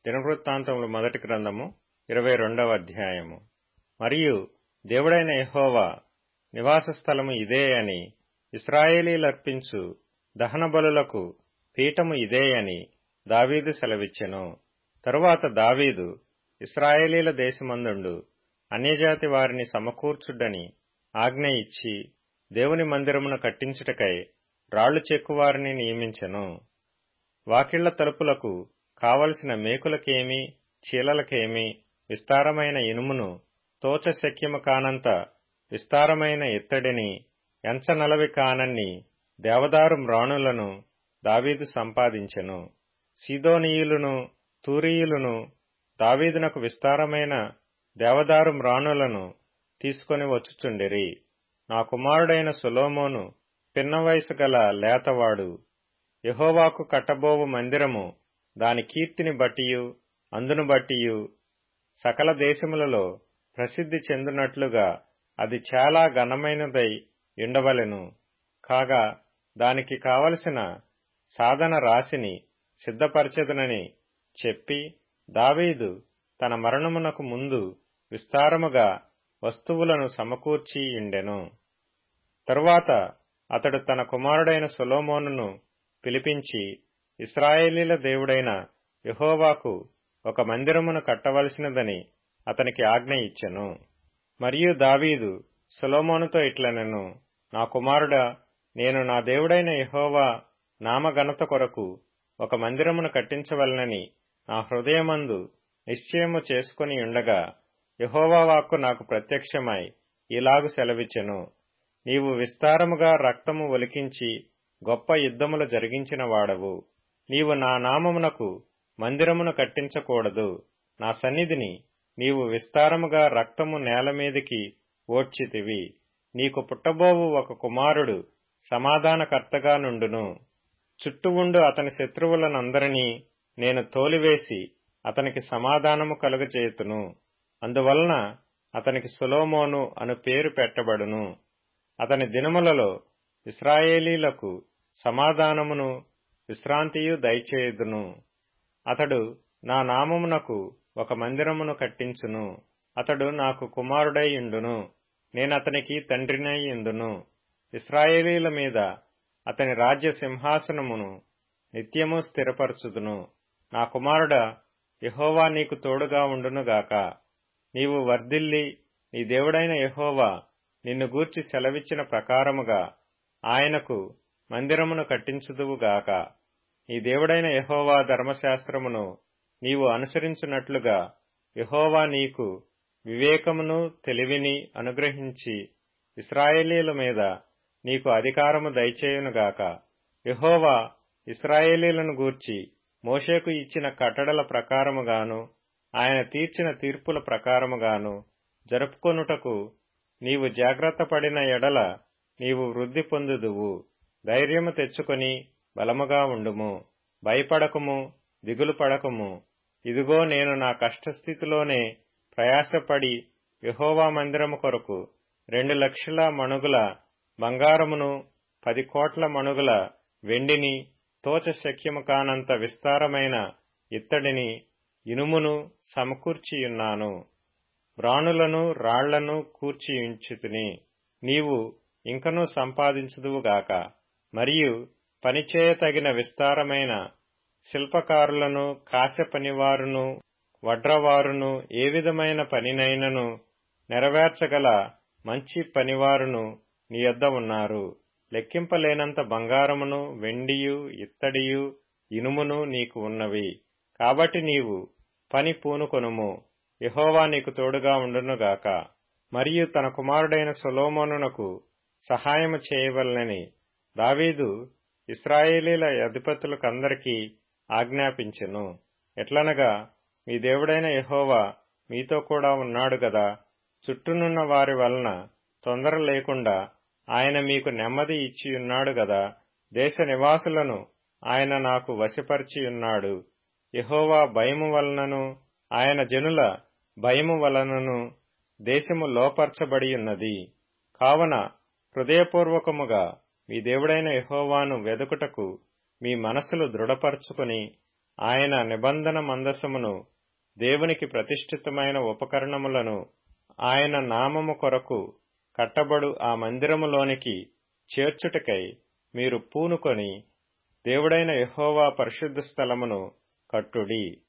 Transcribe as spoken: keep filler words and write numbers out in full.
దినవృత్తాంతములు మొదటి గ్రంథము ఇరవై రెండవ అధ్యాయము. మరియు దేవుడైన యెహోవా నివాస స్థలము ఇదే అని, ఇశ్రాయేలీలర్పించు దహన బలులకు పీఠము ఇదే అని దావీదు సెలవిచ్చెను. తరువాత దావీదు ఇశ్రాయేలీల దేశమందుండు అన్యజాతి వారిని సమకూర్చుడని ఆజ్ఞ ఇచ్చి, దేవుని మందిరమును కట్టించుటకై రాళ్లు చెక్కువారిని నియమించెను. వాకిళ్ల తలుపులకు కావలసిన మేకులకేమి, చీలలకేమి విస్తారమైన ఇనుమును, తోచ శక్యము కానంత విస్తారమైన ఇత్తడిని, ఎంచనలవి కానన్ని దేవదారు మ్రాణులను దావీదు సంపాదించెను. సీదోనీయులను, తూరీయులను దావీదునకు విస్తారమైన దేవదారు మ్రాణులను తీసుకొని వచ్చుచుండిరి. నా కుమారుడైన సొలొమోను పిన్న వయసు గల లేతవాడు. యెహోవాకు కట్టబోవు మందిరము దాని కీర్తిని బట్టియు అందును బట్టియు సకల దేశములలో ప్రసిద్ధి చెందునట్లుగా అది చాలా ఘనమైనదై ఉండవలెను. కాగా దానికి కావలసిన సాధన రాశిని సిద్ధపరచెదనని చెప్పి, దావీదు తన మరణమునకు ముందు విస్తారముగా వస్తువులను సమకూర్చి ఉండెను. తరువాత అతడు తన కుమారుడైన సొలొమోనును పిలిపించి, ఇశ్రాయేలీల దేవుడైన యెహోవాకు ఒక మందిరమును కట్టవలసినదని అతనికి ఆజ్ఞ ఇచ్చెను. మరియు దావీదు సొలొమోనుతో ఇట్లనెను, నా కుమారుడా, నేను నా దేవుడైన యెహోవా నామఘనత కొరకు ఒక మందిరమును కట్టించవలనని నా హృదయమందు నిశ్చయము చేసుకుని ఉండగా, యెహోవా వాక్కు నాకు ప్రత్యక్షమై ఇలాగు సెలవిచ్చెను, నీవు విస్తారముగా రక్తము ఒలికించి గొప్ప యుద్ధములు జరిగించిన వాడవు. నీవు నా నామమునకు మందిరమును కట్టించకూడదు. నా సన్నిధిని నీవు విస్తారముగా రక్తము నేలమీదికి ఓడ్చితివి. నీకు పుట్టబోవు ఒక కుమారుడు సమాధానకర్తగా నుండును. చుట్టూ ఉండు అతని శత్రువులనందరినీ నేను తోలివేసి అతనికి సమాధానము కలుగజేతును. అందువలన అతనికి సొలొమోను అను పేరు పెట్టబడును. అతని దినములలో ఇశ్రాయేలీలకు సమాధానమును విశ్రాంతియు దయచేయుదును. అతడు నా నామమునకు ఒక మందిరమును కట్టించును. అతడు నాకు కుమారుడై యుండును. నేనతనికి తండ్రినై యుందును. ఇశ్రాయేలీల మీద అతని రాజ్య సింహాసనమును నిత్యము స్థిరపరచుదును. నా కుమారుడా, యెహోవా నీకు తోడుగా ఉండునుగాక. నీవు వర్ధిల్లి నీ దేవుడైన యెహోవా నిన్ను గూర్చి సెలవిచ్చిన ప్రకారముగా ఆయనకు మందిరమును కట్టించుదువుగాక. నీ దేవుడైన యెహోవా ధర్మశాస్త్రమును నీవు అనుసరించున్నట్లుగా యెహోవా నీకు వివేకమును తెలివిని అనుగ్రహించి ఇశ్రాయేలీల మీద నీకు అధికారము దయచేయునుగాక. యెహోవా ఇశ్రాయేలీలను గూర్చి మోషేకు ఇచ్చిన కట్టడల ప్రకారముగాను ఆయన తీర్చిన తీర్పుల ప్రకారముగాను జరుపుకొనుటకు నీవు జాగ్రత్త పడిన ఎడల నీవు వృద్ధి పొందుదువు. ధైర్యము తెచ్చుకొని బలముగా ఉండుము. భయపడకుము, దిగులు పడకుము. ఇదిగో, నేను నా కష్టస్థితిలోనే ప్రయాసపడి యెహోవా మందిరము కొరకు రెండు లక్షల మణుగుల బంగారమును, పది కోట్ల మణుగుల వెండిని, తోచ శక్యము కానంత విస్తారమైన ఇత్తడిని, ఇనుమును సమకూర్చియున్నాను. వ్రాణులను రాళ్లను కూర్చియుంచితిని. నీవు ఇంకనూ సంపాదించుదువుగాక. మరియు పనిచేయతగిన విస్తారమైన శిల్పకారులను, కాశ్య పనివారును, వడ్రవారును, ఏ విధమైన పనినైనను నెరవేర్చగల మంచి పనివారును నీ యొద్ద ఉన్నారు. లెక్కింపలేనంత బంగారమును, వెండియు, ఇత్తడియు, ఇనుమును నీకు ఉన్నవి. కాబట్టి నీవు పని పూనుకొనుము. యెహోవా నీకు తోడుగా ఉండునుగాక. మరియు తన కుమారుడైన సొలొమోనునకు సహాయము చేయవలనని దావీదు ఇశ్రాయేలీల అధిపతులకందరికీ ఆజ్ఞాపించెను. ఎట్లనగా, మీ దేవుడైన యెహోవా మీతో కూడా ఉన్నాడు గదా. చుట్టూనున్న వారి వలన తొందర లేకుండా ఆయన మీకు నెమ్మది ఇచ్చియున్నాడు గదా. దేశ నివాసులను ఆయన నాకు వశపరిచియున్నాడు. యెహోవా భయము వలనను ఆయన జనుల భయము వలనను దేశము లోపర్చబడియున్నది. కావున హృదయపూర్వకముగా మీ దేవుడైన యెహోవాను వెదుకుటకు మీ మనస్సులు దృఢపరచుకుని ఆయన నిబంధన మందసమును, దేవునికి ప్రతిష్ఠితమైన ఉపకరణములను ఆయన నామము కొరకు కట్టబడు ఆ మందిరములోనికి చేర్చుటకై మీరు పూనుకొని దేవుడైన యెహోవా పరిశుద్ధ స్థలమును కట్టుడి.